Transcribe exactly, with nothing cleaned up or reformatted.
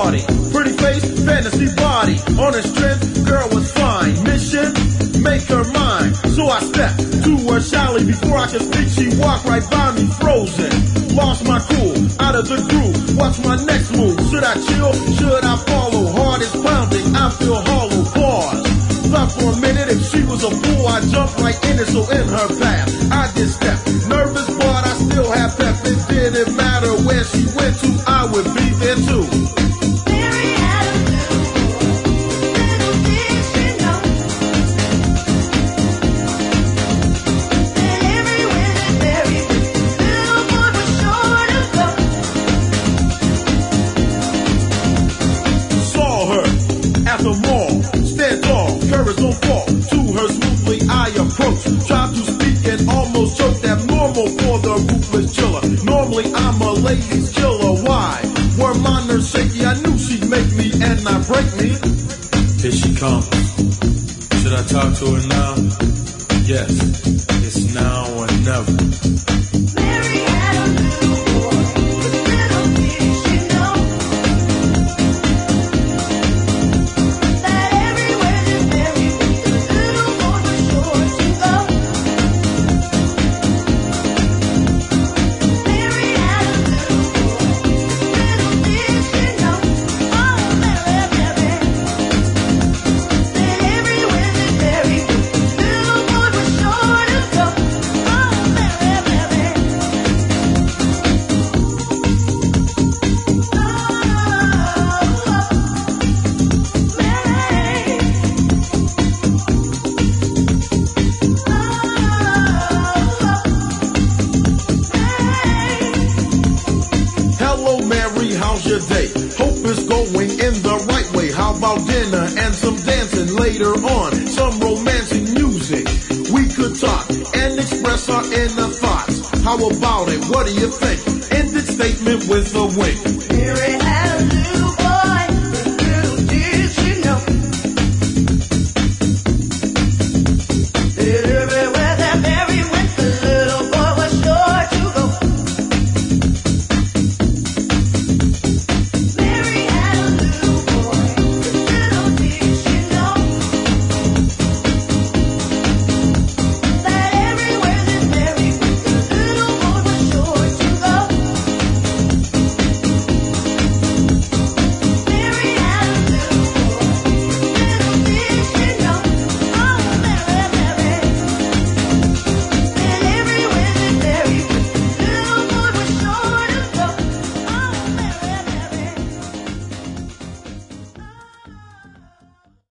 party. Pretty face, fantasy body. On her strength, girl was fine. Mission, make her mine. So I stepped to her shyly. Before I could speak, she walked right by me, frozen. Lost my cool, out of the groove. What's my next move? Should I chill? Should I follow? Heart is pounding, I feel hollow. Pause. Thought for a minute, if she was a fool, I jumped right in it. So in her path, I did step. Nervous, but I still have pep. It didn't matter where she went to, I would be there too. Tried to speak and almost choked, abnormal for the ruthless chiller. Normally I'm a ladies killer. Why? Were my nerves shaky? I knew she'd make me and not break me. Here she comes. Should I talk to her now? Yes, it's now or never. Mary had a little boy, but little did she know that everywhere that Mary went, the little boy was sure to go. Mary had a little boy, little did she know, oh Mary, Mary, that everywhere that Mary went, the little boy was sure to go. Oh Mary, Mary. Hello Mary, how's your day? Hope it's going in the right way. How about dinner and some dancing later on? Some romantic music. We could talk and express our inner thoughts. How about it? What do you think? Ended statement with a wink. Mary